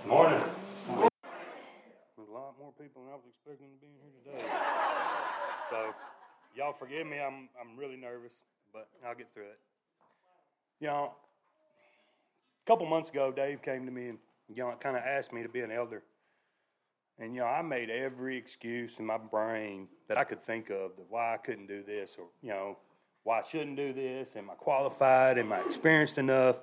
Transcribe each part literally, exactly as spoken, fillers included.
Morning. There's a lot more people than I was expecting to be in here today. So, y'all forgive me. I'm I'm really nervous, but I'll get through it. You know, a couple months ago, Dave came to me and you know kind of asked me to be an elder. And you know, I made every excuse in my brain that I could think of of why I couldn't do this, or you know, why I shouldn't do this. Am I qualified? Am I experienced enough?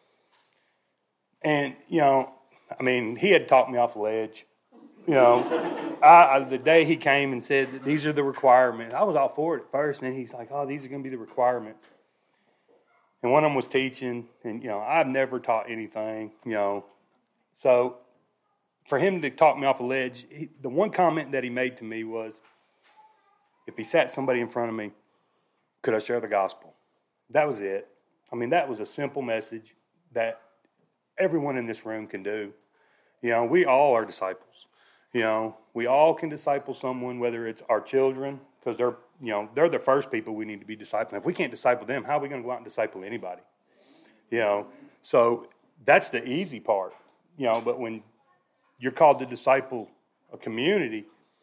And you know. I mean, he had talked me off a ledge. You know, I, I, the day he came and said that these are the requirements, I was all for it at first. And then he's like, oh, these are going to be the requirements. And one of them was teaching. And, you know, I've never taught anything, you know. So for him to talk me off a ledge, he, the one comment that he made to me was, if he sat somebody in front of me, could I share the gospel? That was it. I mean, that was a simple message that everyone in this room can do. You know, we all are disciples. You know, we all can disciple someone, whether it's our children, because they're, you know, they're the first people we need to be discipling. If we can't disciple them, how are we going to go out and disciple anybody? You know, so that's the easy part. You know, but when you're called to disciple a community,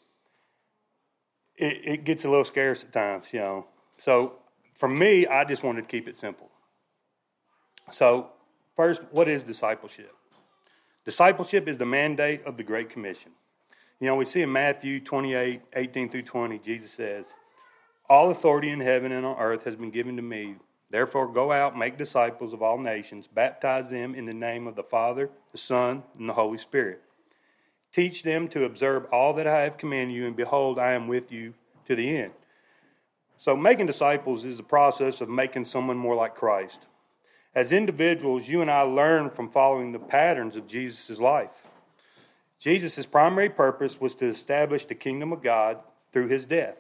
it, it gets a little scarce at times, you know. So for me, I just wanted to keep it simple. So first, what is discipleship? Discipleship is the mandate of the Great Commission. You know, we see in Matthew twenty-eight, eighteen through twenty, Jesus says, all authority in heaven and on earth has been given to me. Therefore, go out, make disciples of all nations, baptize them in the name of the Father, the Son, and the Holy Spirit. Teach them to observe all that I have commanded you, and behold, I am with you to the end. So making disciples is the process of making someone more like Christ. As individuals, you and I learn from following the patterns of Jesus' life. Jesus' primary purpose was to establish the kingdom of God through his death.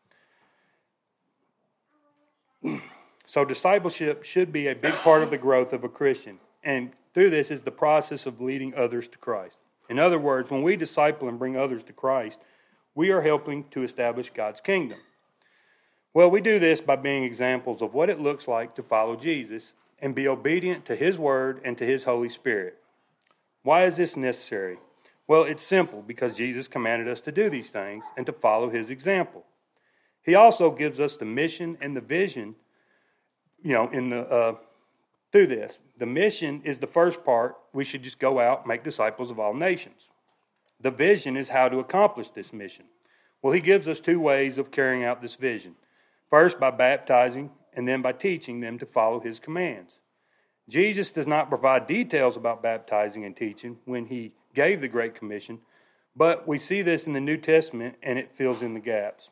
So discipleship should be a big part of the growth of a Christian. And through this is the process of leading others to Christ. In other words, when we disciple and bring others to Christ, we are helping to establish God's kingdom. Well, we do this by being examples of what it looks like to follow Jesus and be obedient to his word and to his Holy Spirit. Why is this necessary? Well, it's simple, because Jesus commanded us to do these things and to follow his example. He also gives us the mission and the vision, you know, in the uh, through this. The mission is the first part. We should just go out and make disciples of all nations. The vision is how to accomplish this mission. Well, he gives us two ways of carrying out this vision. First, by baptizing, and then by teaching them to follow his commands. Jesus does not provide details about baptizing and teaching when he gave the Great Commission, but we see this in the New Testament, and it fills in the gaps.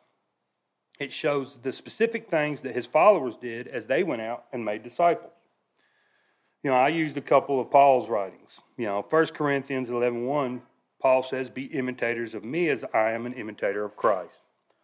It shows the specific things that his followers did as they went out and made disciples. You know, I used a couple of Paul's writings. You know, First Corinthians eleven one, Paul says, be imitators of me as I am an imitator of Christ.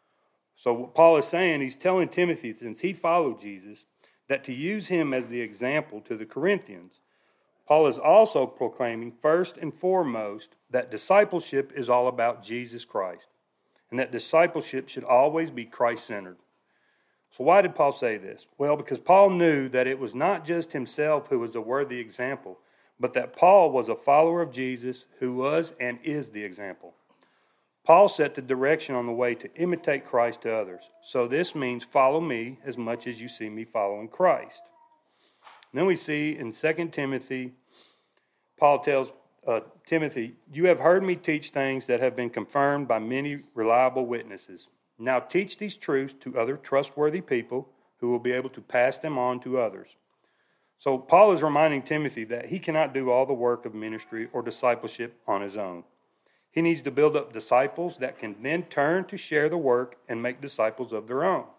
So what Paul is saying, he's telling Timothy, since he followed Jesus, that to use him as the example to the Corinthians. Paul is also proclaiming first and foremost that discipleship is all about Jesus Christ, and that discipleship should always be Christ-centered. So why did Paul say this? Well, because Paul knew that it was not just himself who was a worthy example, but that Paul was a follower of Jesus who was and is the example. Paul set the direction on the way to imitate Christ to others. So this means follow me as much as you see me following Christ. And then we see in Second Timothy, Paul tells uh, Timothy, you have heard me teach things that have been confirmed by many reliable witnesses. Now teach these truths to other trustworthy people who will be able to pass them on to others. So Paul is reminding Timothy that he cannot do all the work of ministry or discipleship on his own. He needs to build up disciples that can then turn to share the work and make disciples of their own.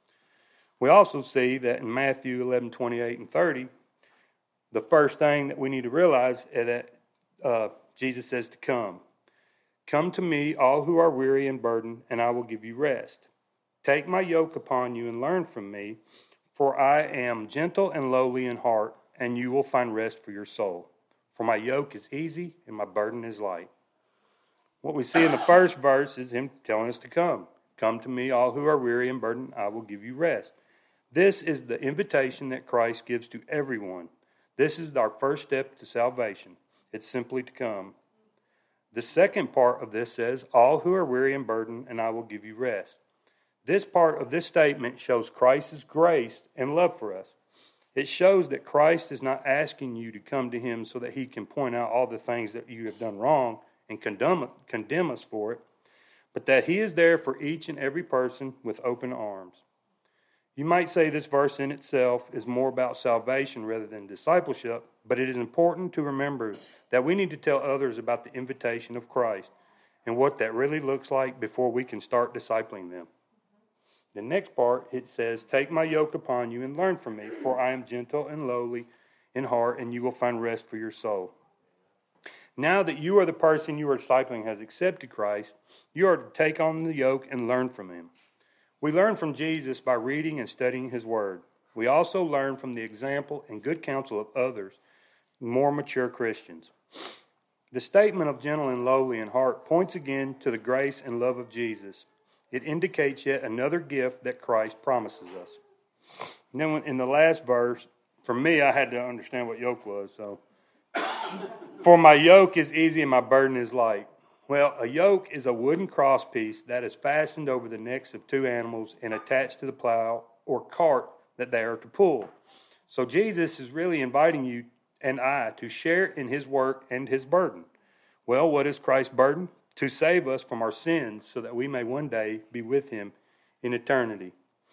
We also see that in Matthew eleven, twenty-eight and thirty, the first thing that we need to realize is that uh, Jesus says to come. Come to me, all who are weary and burdened, and I will give you rest. Take my yoke upon you and learn from me, for I am gentle and lowly in heart, and you will find rest for your soul. For my yoke is easy and my burden is light. What we see in the first verse is him telling us to come. Come to me, all who are weary and burdened, I will give you rest. This is the invitation that Christ gives to everyone. This is our first step to salvation. It's simply to come. The second part of this says, all who are weary and burdened, and I will give you rest. This part of this statement shows Christ's grace and love for us. It shows that Christ is not asking you to come to him so that he can point out all the things that you have done wrong and condemn, condemn us for it, but that he is there for each and every person with open arms. You might say this verse in itself is more about salvation rather than discipleship, but it is important to remember that we need to tell others about the invitation of Christ and what that really looks like before we can start discipling them. The next part, it says, take my yoke upon you and learn from me, for I am gentle and lowly in heart, and you will find rest for your soul. Now that you are the person you are discipling has accepted Christ, you are to take on the yoke and learn from him. We learn from Jesus by reading and studying his word. We also learn from the example and good counsel of others, more mature Christians. The statement of gentle and lowly in heart points again to the grace and love of Jesus. It indicates yet another gift that Christ promises us. And then in the last verse, for me, I had to understand what yoke was. So, for my yoke is easy and my burden is light. Well, a yoke is a wooden crosspiece that is fastened over the necks of two animals and attached to the plow or cart that they are to pull. So Jesus is really inviting you and I to share in his work and his burden. Well, what is Christ's burden? To save us from our sins so that we may one day be with him in eternity.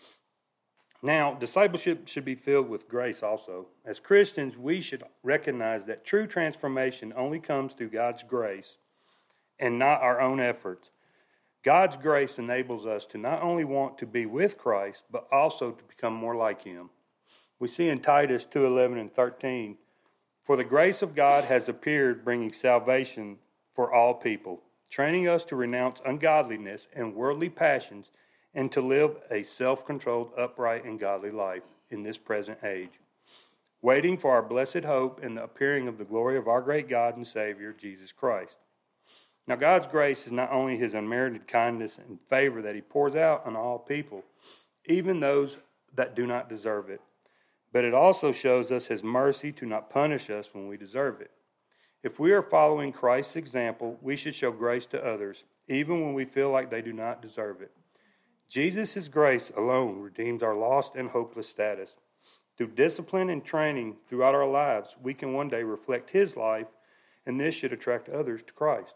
Now, discipleship should be filled with grace also. As Christians, we should recognize that true transformation only comes through God's grace and not our own efforts. God's grace enables us to not only want to be with Christ, but also to become more like him. We see in Titus two eleven and thirteen, for the grace of God has appeared, bringing salvation for all people, training us to renounce ungodliness and worldly passions and to live a self-controlled, upright, and godly life in this present age, waiting for our blessed hope and the appearing of the glory of our great God and Savior, Jesus Christ. Now, God's grace is not only his unmerited kindness and favor that he pours out on all people, even those that do not deserve it, but it also shows us his mercy to not punish us when we deserve it. If we are following Christ's example, we should show grace to others, even when we feel like they do not deserve it. Jesus' grace alone redeems our lost and hopeless status. Through discipline and training throughout our lives, we can one day reflect his life, and this should attract others to Christ.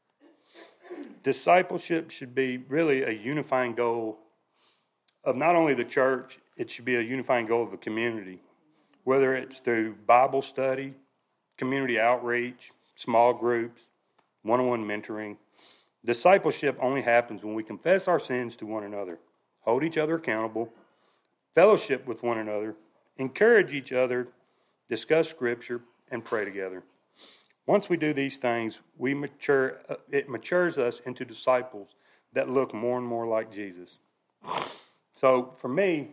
Discipleship should be really a unifying goal of not only the church, it should be a unifying goal of the community, whether it's through Bible study, community outreach, small groups, one-on-one mentoring. Discipleship only happens when we confess our sins to one another, hold each other accountable, fellowship with one another, encourage each other, discuss Scripture, and pray together. Once we do these things, we mature. It matures us into disciples that look more and more like Jesus. So for me,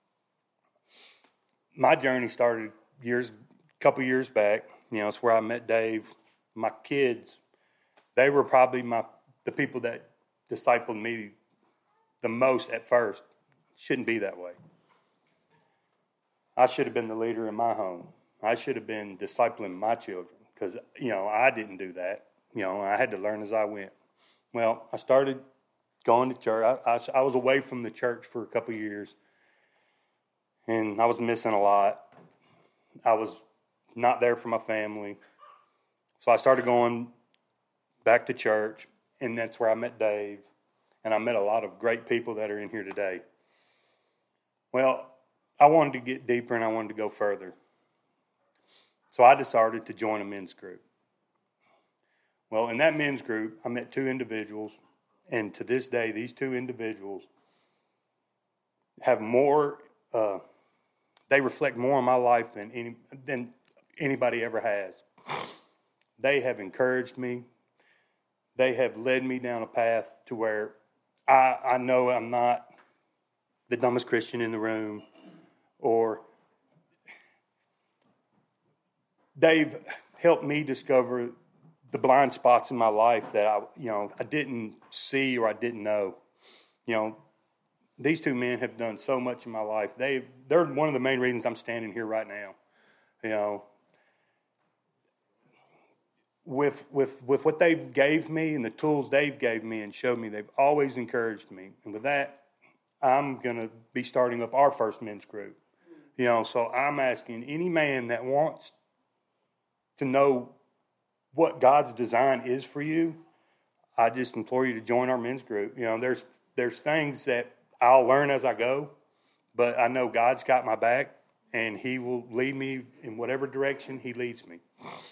my journey started years, a couple years back. You know, it's where I met Dave. My kids, they were probably my the people that discipled me the most at first. Shouldn't be that way. I should have been the leader in my home. I should have been discipling my children because, you know, I didn't do that. You know, I had to learn as I went. Well, I started going to church. I, I, I was away from the church for a couple of years, and I was missing a lot. I was not there for my family. So I started going back to church, and that's where I met Dave, and I met a lot of great people that are in here today. Well, I wanted to get deeper, and I wanted to go further. So I decided to join a men's group. Well, in that men's group, I met two individuals, and to this day, these two individuals have more, uh, they reflect more on my life than any than anybody ever has. They have encouraged me. They have led me down a path to where I, I know I'm not the dumbest Christian in the room, or they've helped me discover the blind spots in my life that I, you know, I didn't see or I didn't know. You know, these two men have done so much in my life. They, they're one of the main reasons I'm standing here right now. You know, with with with what they gave me and the tools they've gave me and showed me, they've always encouraged me. And with that, I'm going to be starting up our first men's group. You know, so I'm asking any man that wants to know what God's design is for you, I just implore you to join our men's group. You know, there's there's things that I'll learn as I go, but I know God's got my back, and He will lead me in whatever direction He leads me.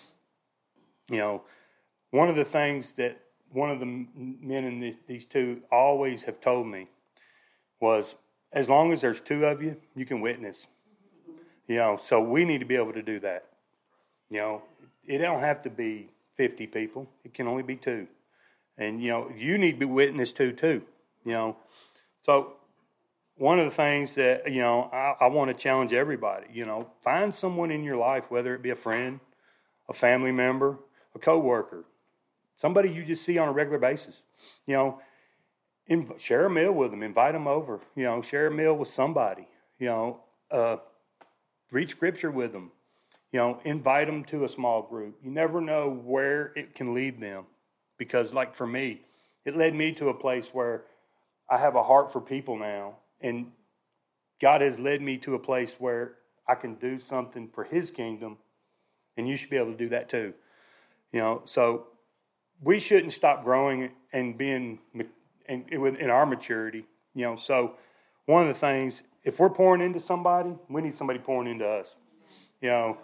You know, one of the things that one of the men in these, these two always have told me was, as long as there's two of you, you can witness. You know, so we need to be able to do that. You know, it don't have to be fifty people. It can only be two. And, you know, you need to be witness to, too. You know, so one of the things that, you know, I, I want to challenge everybody, you know, find someone in your life, whether it be a friend, a family member, a coworker, somebody you just see on a regular basis. You know, inv- share a meal with them, invite them over. You know, share a meal with somebody. You know, uh, read scripture with them. You know, invite them to a small group. You never know where it can lead them. Because, like for me, it led me to a place where I have a heart for people now. And God has led me to a place where I can do something for His kingdom. And you should be able to do that too. You know, so we shouldn't stop growing and being in, in our maturity. You know, so one of the things, if we're pouring into somebody, we need somebody pouring into us. You know,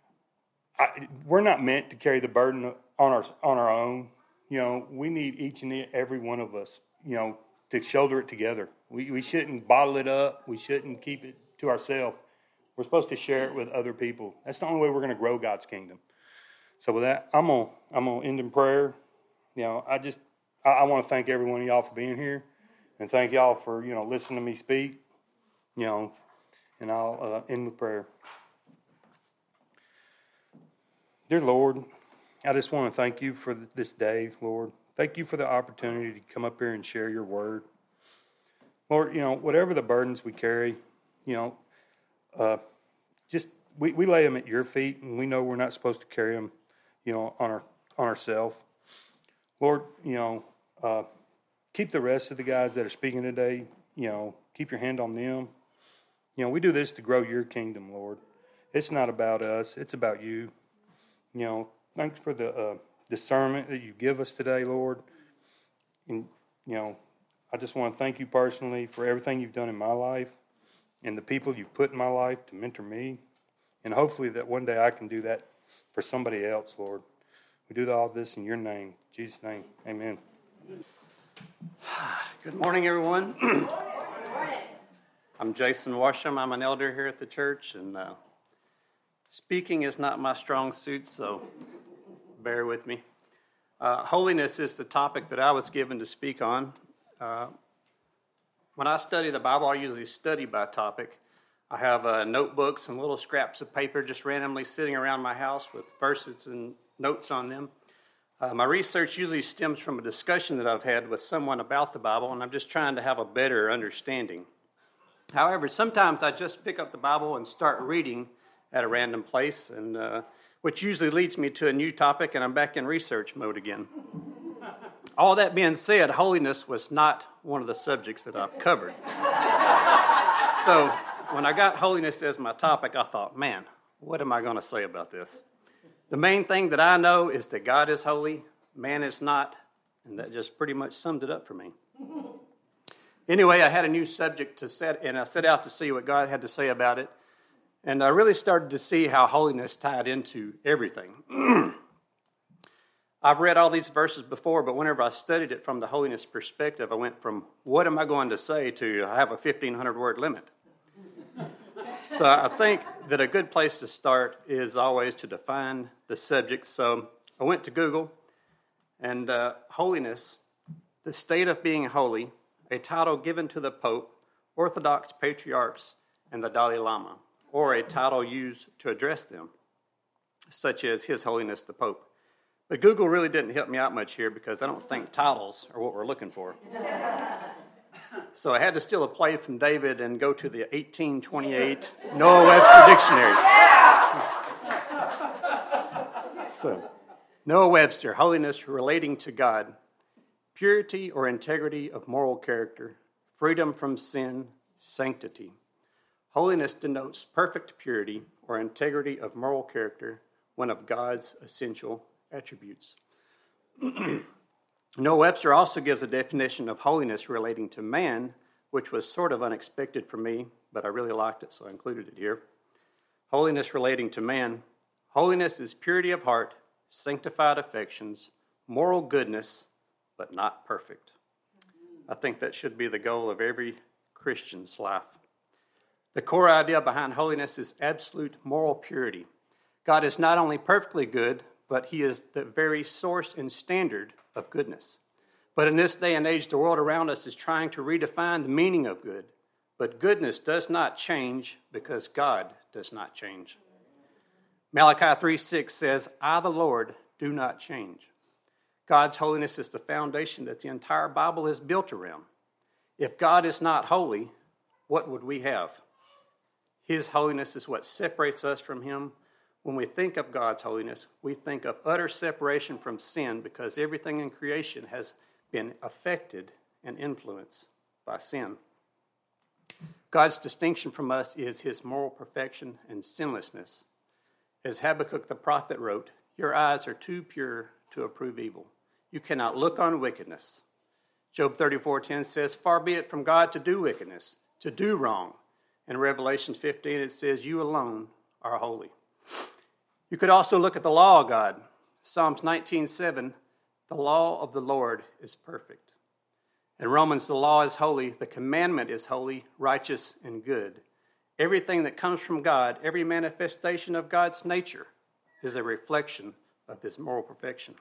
I, we're not meant to carry the burden on our on our own. You know, we need each and every one of us, you know, to shoulder it together. We we shouldn't bottle it up. We shouldn't keep it to ourselves. We're supposed to share it with other people. That's the only way we're going to grow God's kingdom. So with that, I'm gonna I'm gonna end in prayer. You know, I just I, I want to thank every one of y'all for being here, and thank y'all for you know listening to me speak. You know, and I'll uh, end with prayer. Dear Lord, I just want to thank you for this day, Lord. Thank you for the opportunity to come up here and share your word. Lord, you know, whatever the burdens we carry, you know, uh, just we, we lay them at your feet, and we know we're not supposed to carry them, you know, on our on ourselves. Lord, you know, uh, keep the rest of the guys that are speaking today, you know, keep your hand on them. You know, we do this to grow your kingdom, Lord. It's not about us. It's about you. You know, thanks for the uh, discernment that you give us today, Lord. And, you know, I just want to thank you personally for everything you've done in my life and the people you've put in my life to mentor me. And hopefully that one day I can do that for somebody else, Lord. We do all this in your name. In Jesus' name, amen. Good morning, everyone. Good morning. I'm Jason Washam. I'm an elder here at the church, and uh, speaking is not my strong suit, so bear with me. Uh, holiness is the topic that I was given to speak on. Uh, when I study the Bible, I usually study by topic. I have uh, notebooks and little scraps of paper just randomly sitting around my house with verses and notes on them. Uh, my research usually stems from a discussion that I've had with someone about the Bible, and I'm just trying to have a better understanding. However, sometimes I just pick up the Bible and start reading at a random place, and uh, which usually leads me to a new topic, and I'm back in research mode again. All that being said, holiness was not one of the subjects that I've covered. So when I got holiness as my topic, I thought, man, what am I going to say about this? The main thing that I know is that God is holy, man is not, and that just pretty much summed it up for me. Anyway, I had a new subject to set, and I set out to see what God had to say about it. And I really started to see how holiness tied into everything. I've read all these verses before, but whenever I studied it from the holiness perspective, I went from, what am I going to say, to I have a fifteen hundred word limit. So I think that a good place to start is always to define the subject. So I went to Google, and uh, holiness, the state of being holy, a title given to the Pope, Orthodox patriarchs, and the Dalai Lama, or a title used to address them, such as His Holiness the Pope. But Google really didn't help me out much here because I don't think titles are what we're looking for. So I had to steal a play from David and go to the eighteen twenty-eight Noah Webster Dictionary. So Noah Webster, holiness relating to God, purity or integrity of moral character, freedom from sin, sanctity. Holiness denotes perfect purity or integrity of moral character, one of God's essential attributes. Noah Webster also gives a definition of holiness relating to man, which was sort of unexpected for me, but I really liked it, so I included it here. Holiness relating to man. Holiness is purity of heart, sanctified affections, moral goodness, but not perfect. I think that should be the goal of every Christian's life. The core idea behind holiness is absolute moral purity. God is not only perfectly good, but he is the very source and standard of goodness. But in this day and age, the world around us is trying to redefine the meaning of good. But goodness does not change because God does not change. Malachi three six says, I, the Lord, do not change. God's holiness is the foundation that the entire Bible is built around. If God is not holy, what would we have? His holiness is what separates us from him. When we think of God's holiness, we think of utter separation from sin because everything in creation has been affected and influenced by sin. God's distinction from us is his moral perfection and sinlessness. As Habakkuk the prophet wrote, your eyes are too pure to approve evil. You cannot look on wickedness. Job thirty-four ten says, far be it from God to do wickedness, to do wrong. In Revelation fifteen it says, you alone are holy. You could also look at the law of God. Psalms nineteen seven, the law of the Lord is perfect. In Romans, the law is holy, the commandment is holy, righteous, and good. Everything that comes from God, every manifestation of God's nature, is a reflection of his moral perfection.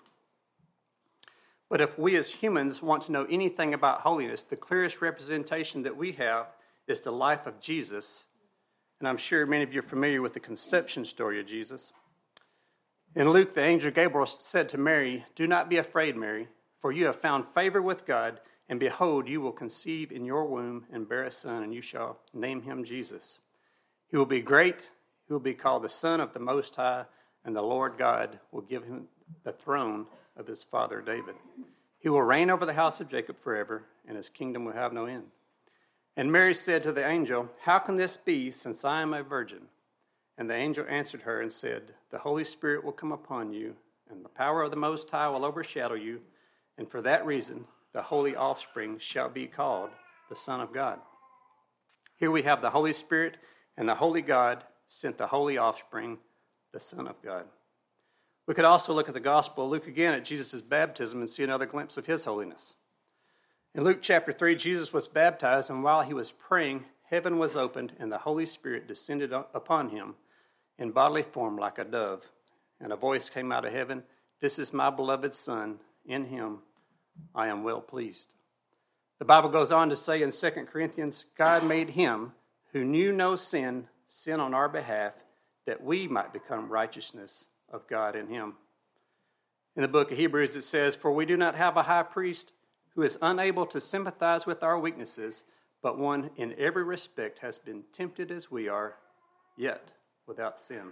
But if we as humans want to know anything about holiness, the clearest representation that we have is the life of Jesus. And I'm sure many of you are familiar with the conception story of Jesus. In Luke, the angel Gabriel said to Mary, do not be afraid, Mary, for you have found favor with God, and behold, you will conceive in your womb and bear a son, and you shall name him Jesus. He will be great, he will be called the Son of the Most High, and the Lord God will give him the throne of his father David. He will reign over the house of Jacob forever, and his kingdom will have no end. And Mary said to the angel, how can this be, since I am a virgin? And the angel answered her and said, the Holy Spirit will come upon you, and the power of the Most High will overshadow you, and for that reason the holy offspring shall be called the Son of God. Here we have the Holy Spirit, and the Holy God sent the holy offspring, the Son of God. We could also look at the Gospel of Luke again at Jesus' baptism and see another glimpse of his holiness. In Luke chapter three, Jesus was baptized, and while he was praying, heaven was opened, and the Holy Spirit descended upon him in bodily form like a dove. And a voice came out of heaven, this is my beloved Son, in him I am well pleased. The Bible goes on to say in Second Corinthians, God made him who knew no sin, sin on our behalf, that we might become righteousness of God in him. In the book of Hebrews it says, for we do not have a high priest who is unable to sympathize with our weaknesses, but one in every respect has been tempted as we are, yet without sin.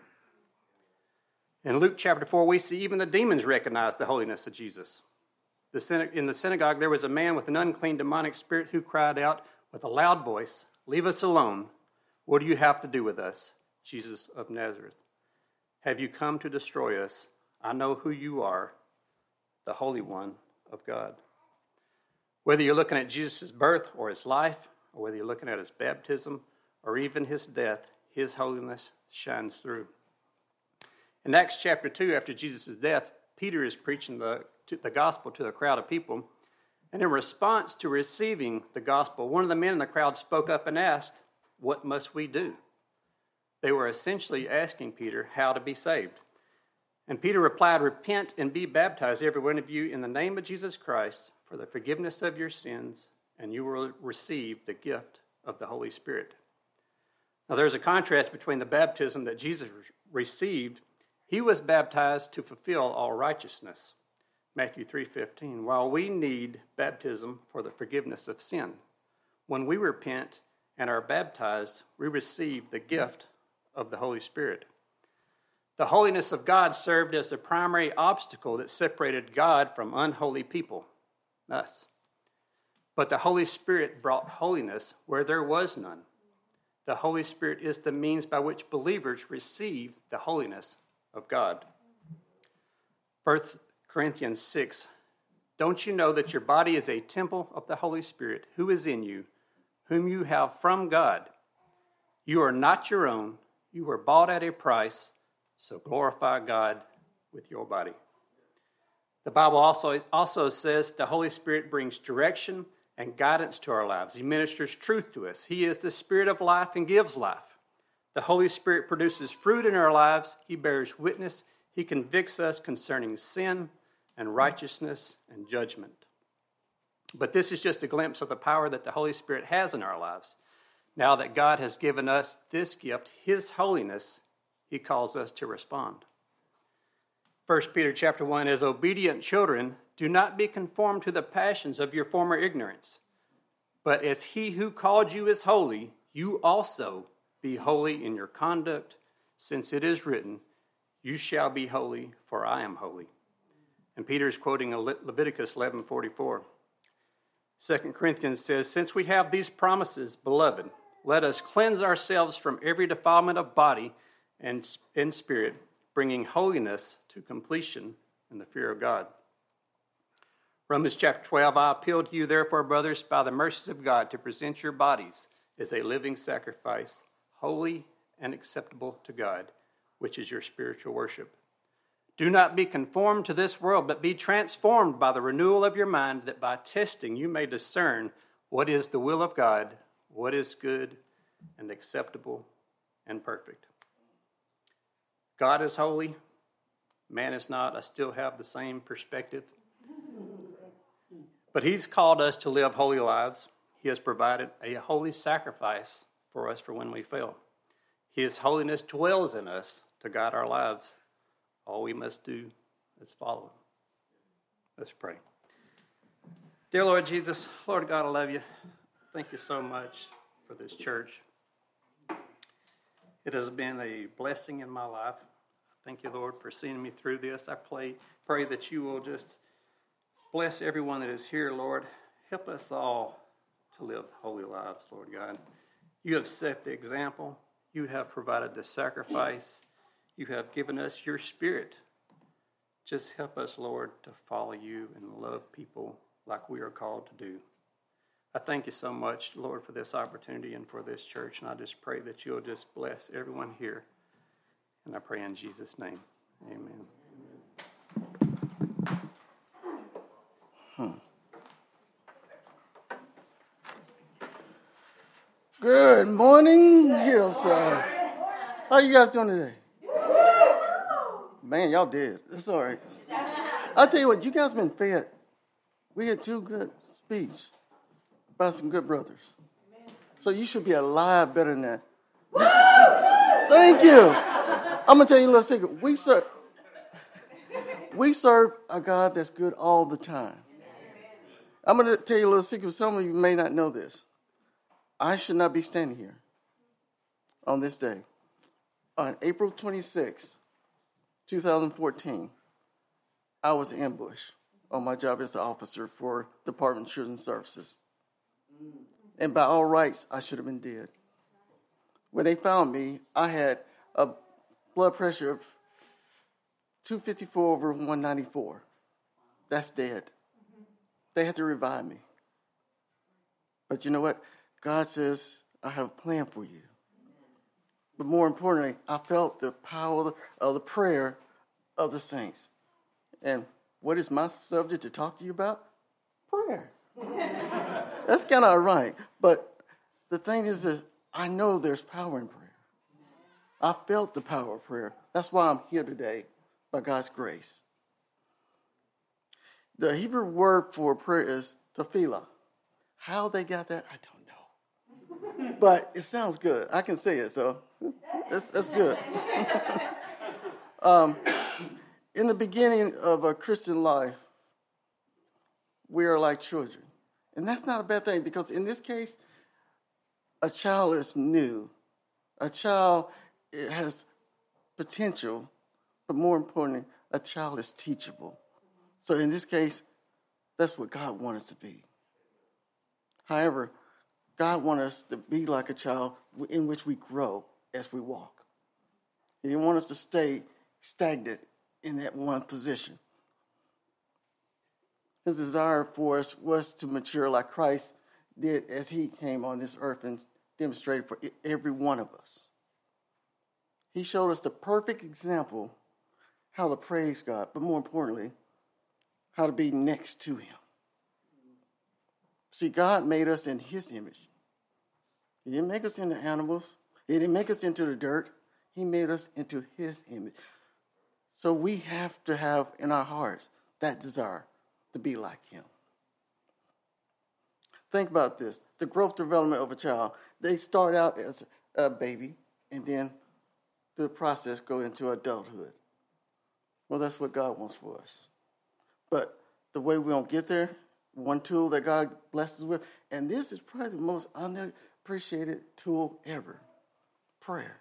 In Luke chapter four, we see even the demons recognize the holiness of Jesus. In the synagogue, there was a man with an unclean demonic spirit who cried out with a loud voice, leave us alone. What do you have to do with us, Jesus of Nazareth? Have you come to destroy us? I know who you are, the Holy One of God. Whether you're looking at Jesus' birth or his life, or whether you're looking at his baptism or even his death, his holiness shines through. In Acts chapter two, after Jesus' death, Peter is preaching the, the gospel to a crowd of people. And in response to receiving the gospel, one of the men in the crowd spoke up and asked, what must we do? They were essentially asking Peter how to be saved. And Peter replied, repent and be baptized, every one of you, in the name of Jesus Christ for the forgiveness of your sins, and you will receive the gift of the Holy Spirit. Now there's a contrast between the baptism that Jesus received. He was baptized to fulfill all righteousness. Matthew three fifteen, while we need baptism for the forgiveness of sin, when we repent and are baptized, we receive the gift of the Holy Spirit. The holiness of God served as the primary obstacle that separated God from unholy people, us. But the Holy Spirit brought holiness where there was none. The Holy Spirit is the means by which believers receive the holiness of God. First Corinthians six, don't you know that your body is a temple of the Holy Spirit who is in you, whom you have from God? You are not your own. You were bought at a price, so glorify God with your body. The Bible also, also says the Holy Spirit brings direction and guidance to our lives. He ministers truth to us. He is the Spirit of life and gives life. The Holy Spirit produces fruit in our lives. He bears witness. He convicts us concerning sin and righteousness and judgment. But this is just a glimpse of the power that the Holy Spirit has in our lives. Now that God has given us this gift, His holiness, He calls us to respond. First Peter chapter one, as obedient children, do not be conformed to the passions of your former ignorance, but as He who called you is holy, you also be holy in your conduct, since it is written, you shall be holy, for I am holy. And Peter is quoting Le- Leviticus eleven forty-four. Second Corinthians says, since we have these promises, beloved, let us cleanse ourselves from every defilement of body and in spirit, bringing holiness to completion in the fear of God. Romans chapter twelve, I appeal to you, therefore, brothers, by the mercies of God, to present your bodies as a living sacrifice, holy and acceptable to God, which is your spiritual worship. Do not be conformed to this world, but be transformed by the renewal of your mind, that by testing you may discern what is the will of God, what is good and acceptable and perfect. God is holy. Man is not. I still have the same perspective. But He's called us to live holy lives. He has provided a holy sacrifice for us for when we fail. His holiness dwells in us to guide our lives. All we must do is follow Him. Let's pray. Dear Lord Jesus, Lord God, I love you. Thank you so much for this church. It has been a blessing in my life. Thank you, Lord, for seeing me through this. I pray, pray that you will just bless everyone that is here, Lord. Help us all to live holy lives, Lord God. You have set the example. You have provided the sacrifice. You have given us your Spirit. Just help us, Lord, to follow you and love people like we are called to do. I thank you so much, Lord, for this opportunity and for this church. And I just pray that you'll just bless everyone here. And I pray in Jesus' name. Amen. Hmm. Good morning, Hillside. How you guys doing today? Man, y'all did. It's all right. I'll tell you what, you guys been fed. We had two good speech by some good brothers. So you should be alive better than that. Thank you. I'm going to tell you a little secret. We serve, we serve a God that's good all the time. I'm going to tell you a little secret. Some of you may not know this. I should not be standing here on this day. On April twenty-sixth, twenty fourteen, I was ambushed on my job as an officer for Department of Children's Services. And by all rights, I should have been dead. When they found me, I had a blood pressure of two fifty-four over one ninety-four. That's dead. They had to revive me. But you know what? God says, I have a plan for you. But more importantly, I felt the power of the prayer of the saints. And what is my subject to talk to you about? Prayer. That's kind of ironic. But the thing is that I know there's power in prayer. I felt the power of prayer. That's why I'm here today, by God's grace. The Hebrew word for prayer is tefillah. How they got that, I don't know. But it sounds good. I can say it, so that's, that's good. um, in the beginning of a Christian life, we are like children. And that's not a bad thing, because in this case, a child is new. A child has potential but more importantly, a child is teachable. So in this case, that's what God wants us to be. However, God wants us to be like a child in which we grow as we walk. He didn't want us to stay stagnant in that one position. His desire for us was to mature like Christ did as he came on this earth and demonstrated for every one of us. He showed us the perfect example how to praise God, but more importantly, how to be next to him. See, God made us in his image. He didn't make us into animals. He didn't make us into the dirt. He made us into his image. So we have to have in our hearts that desire to be like him. Think about this. The growth development of a child, they start out as a baby and then the process go into adulthood. Well, that's what God wants for us. But the way we don't get there, one tool that God blesses us with, and this is probably the most unappreciated tool ever, prayer.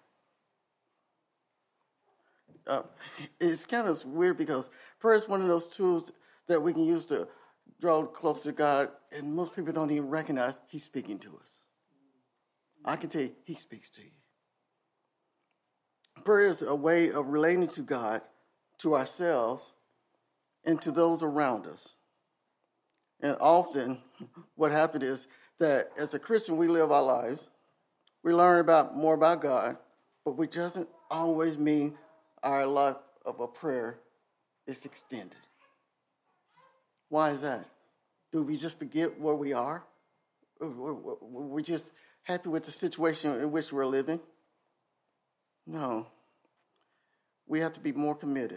Uh, it's kind of weird because prayer is one of those tools that we can use to draw closer to God, and most people don't even recognize he's speaking to us. I can tell you, he speaks to you. Prayer is a way of relating to God, to ourselves, and to those around us. And often what happens is that as a Christian, we live our lives, we learn about more about God, but it doesn't always mean our life of a prayer is extended. Why is that? Do we just forget where we are? We're just happy with the situation in which we're living? No. We have to be more committed.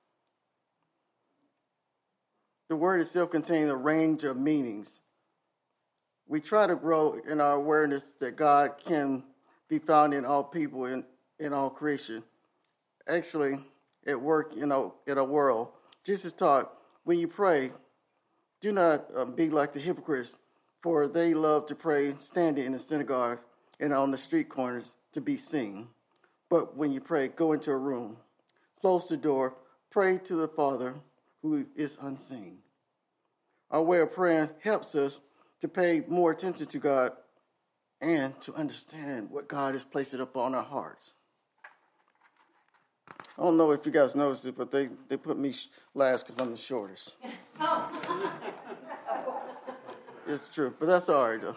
The word itself contains a range of meanings. We try to grow in our awareness that God can be found in all people and in, in all creation. Actually, at work in a, in a world, Jesus taught, when you pray, do not uh, be like the hypocrites, for they love to pray standing in the synagogues and on the street corners to be seen. But when you pray, go into a room, close the door, pray to the Father who is unseen. Our way of praying helps us to pay more attention to God and to understand what God has placed it upon our hearts. I don't know if you guys noticed it, but they, they put me last because I'm the shortest. It's true, but that's all right, though.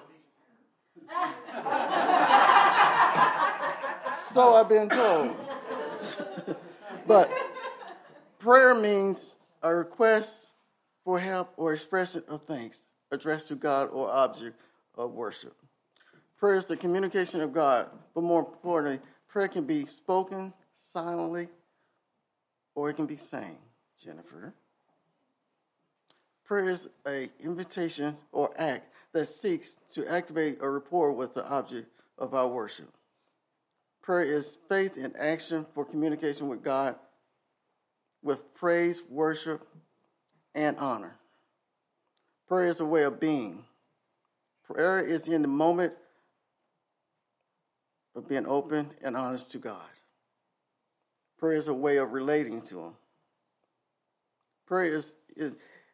So I've been told. But prayer means a request for help or expression of thanks addressed to God or object of worship. Prayer is the communication of God, but more importantly, prayer can be spoken silently or it can be sang. Jennifer. Prayer is an invitation or act that seeks to activate a rapport with the object of our worship. Prayer is faith in action for communication with God with praise, worship, and honor. Prayer is a way of being. Prayer is in the moment of being open and honest to God. Prayer is a way of relating to Him. Prayer is, is,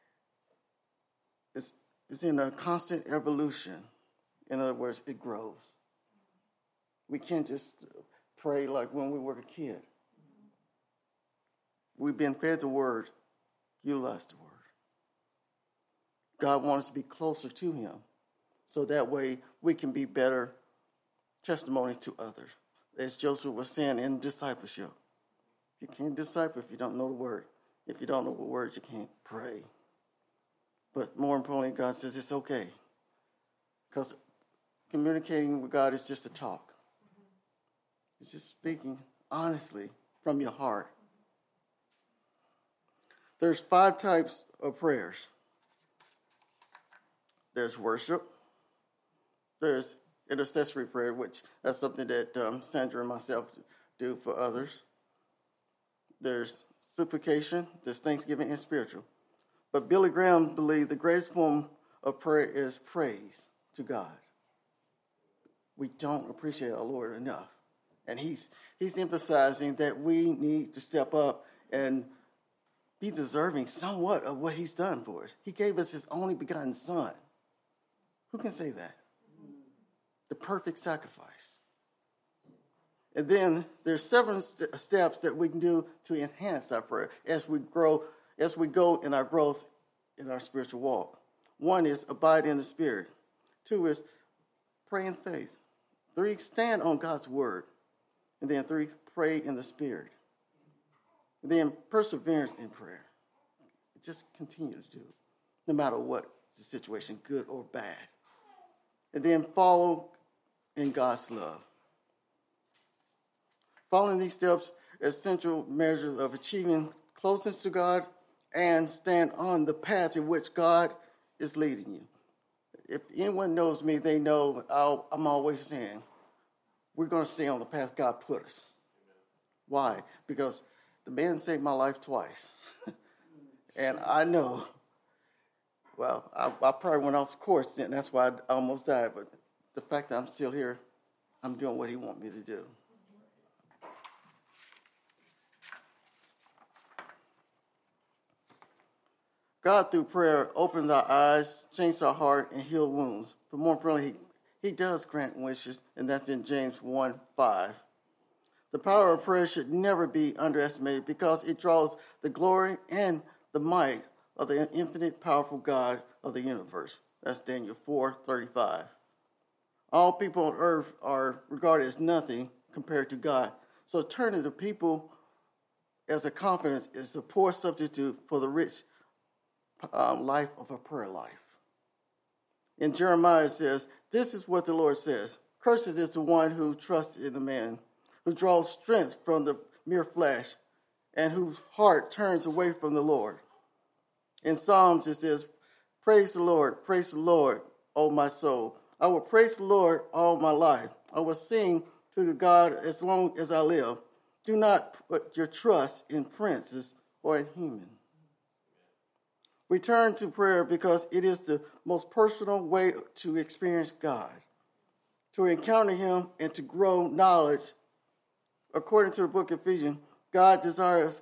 is, is in a constant evolution. In other words, it grows. We can't just pray like when we were a kid. We've been fed the word, utilize the word. God wants us to be closer to Him, so that way we can be better testimonies to others. As Joseph was saying in discipleship, you can't disciple if you don't know the word. If you don't know the word, you can't pray. But more importantly, God says it's okay, because communicating with God is just a talk. It's just speaking honestly from your heart. There's five types of prayers. There's worship. There's intercessory prayer, which that's something that um, Sandra and myself do for others. There's supplication. There's thanksgiving and spiritual. But Billy Graham believed the greatest form of prayer is praise to God. We don't appreciate our Lord enough. And he's he's emphasizing that we need to step up and be deserving somewhat of what he's done for us. He gave us his only begotten son. Who can say that? The perfect sacrifice. And then there's seven st- steps that we can do to enhance our prayer as we grow, as we go in our growth in our spiritual walk. One is abide in the Spirit. Two is pray in faith. Three, stand on God's word. And then three, pray in the Spirit. And then perseverance in prayer. Just continue to do it, no matter what the situation, good or bad. And then follow in God's love. Following these steps are essential measures of achieving closeness to God and stand on the path in which God is leading you. If anyone knows me, they know I'll, I'm always saying, we're going to stay on the path God put us. Why? Because the man saved my life twice. And I know, well, I, I probably went off course then. That's why I almost died. But the fact that I'm still here, I'm doing what he wants me to do. God, through prayer, opens our eyes, changes our heart, and heals wounds. But more importantly, he, he does grant wishes, and that's in James one five. The power of prayer should never be underestimated because it draws the glory and the might of the infinite, powerful God of the universe. That's Daniel four thirty-five. All people on earth are regarded as nothing compared to God. So turning to people as a confidence is a poor substitute for the rich um, life of a prayer life. In Jeremiah it says, this is what the Lord says. Cursed is the one who trusts in a man, who draws strength from the mere flesh, and whose heart turns away from the Lord. In Psalms it says, praise the Lord, praise the Lord, O my soul. I will praise the Lord all my life. I will sing to the God as long as I live. Do not put your trust in princes or in human. We turn to prayer because it is the most personal way to experience God, to encounter him, and to grow knowledge. According to the book of Ephesians, God desires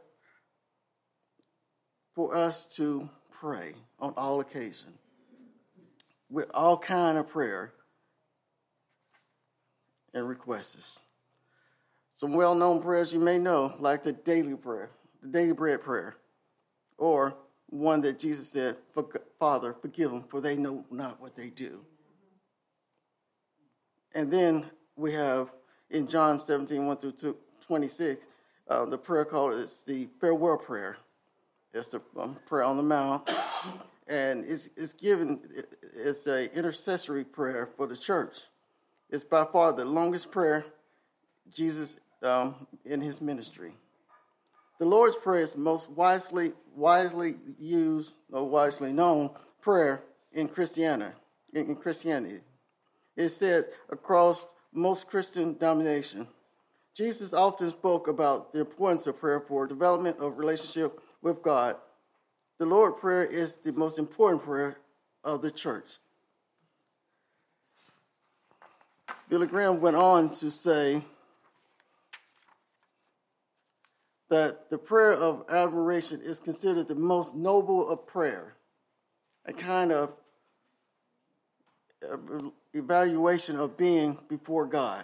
for us to pray on all occasions, with all kind of prayer and requests. Some well-known prayers you may know, like the daily prayer, the daily bread prayer, or one that Jesus said, Father, forgive them, for they know not what they do. And then we have in John seventeen, one through twenty-six, uh, the prayer called is the farewell prayer. It's the um, prayer on the mount. And it's, it's given, it's an intercessory prayer for the church. It's by far the longest prayer Jesus um, in his ministry. The Lord's Prayer is the most wisely, wisely used or wisely known prayer in Christianity. In, in Christianity, it's said across most Christian denominations. Jesus often spoke about the importance of prayer for development of relationship with God. The Lord's Prayer is the most important prayer of the church. Billy Graham went on to say that the prayer of admiration is considered the most noble of prayer, a kind of evaluation of being before God.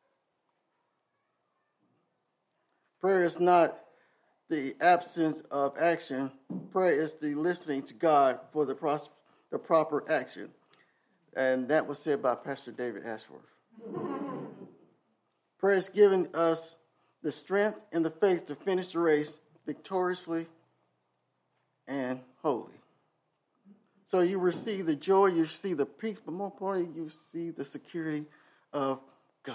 Prayer is not the absence of action. Prayer is the listening to God for the, pros- the proper action. And that was said by Pastor David Ashworth. Prayer is giving us the strength and the faith to finish the race victoriously and holy. So you receive the joy, you see the peace, but more importantly, you see the security of God.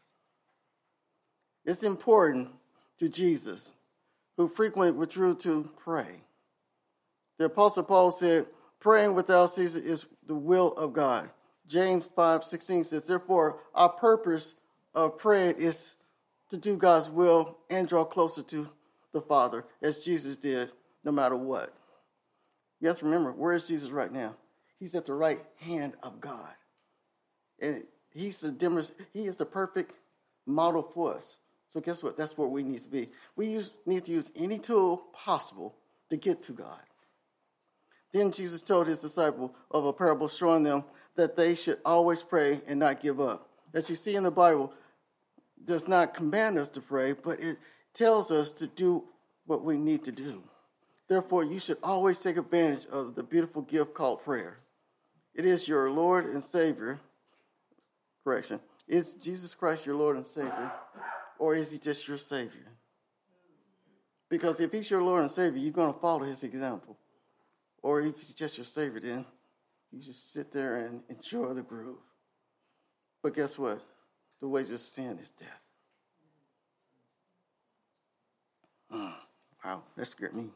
It's important to Jesus, who frequently withdrew to pray. The Apostle Paul said, praying without ceasing is the will of God. James five sixteen says, therefore, our purpose of praying is to do God's will and draw closer to the Father, as Jesus did, no matter what. You have to remember, where is Jesus right now? He's at the right hand of God. And he's the demonst- he is the perfect model for us. So guess what? That's where we need to be. We use, need to use any tool possible to get to God. Then Jesus told his disciples of a parable showing them that they should always pray and not give up. As you see in the Bible, it does not command us to pray, but it tells us to do what we need to do. Therefore, you should always take advantage of the beautiful gift called prayer. It is your Lord and Savior. Correction. Is Jesus Christ your Lord and Savior, or is he just your Savior? Because if he's your Lord and Savior, you're going to follow his example. Or if he's just your Savior, then you just sit there and enjoy the groove. But guess what? The wages of sin is death. Oh, wow, that scared me.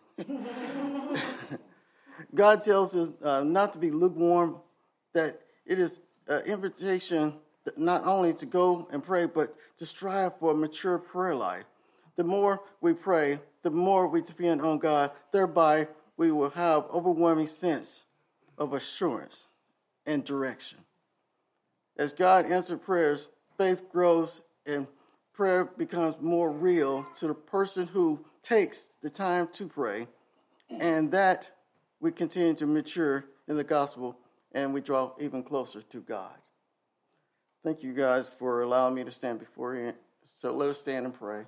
God tells us uh, not to be lukewarm, that it is an invitation not only to go and pray, but to strive for a mature prayer life. The more we pray, the more we depend on God, thereby we will have overwhelming sense of assurance and direction. As God answers prayers, faith grows and prayer becomes more real to the person who takes the time to pray, and that we continue to mature in the gospel and we draw even closer to God. Thank you guys for allowing me to stand before you. So let us stand and pray.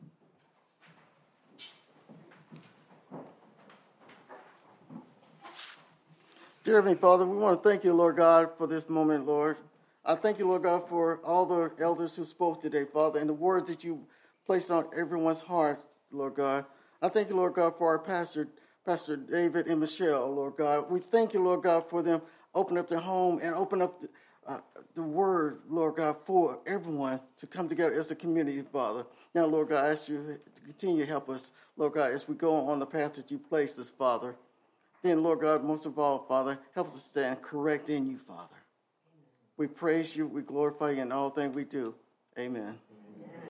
Dear Heavenly Father, we want to thank you, Lord God, for this moment, Lord. I thank you, Lord God, for all the elders who spoke today, Father, and the words that you placed on everyone's heart, Lord God. I thank you, Lord God, for our pastor, Pastor David and Michelle, Lord God. We thank you, Lord God, for them open up their home and open up the, uh, the word, Lord God, for everyone to come together as a community, Father. Now, Lord God, I ask you to continue to help us, Lord God, as we go on the path that you placed us, Father. Then, Lord God, most of all, Father, help us to stand correct in you, Father. We praise you, we glorify you in all things we do. Amen.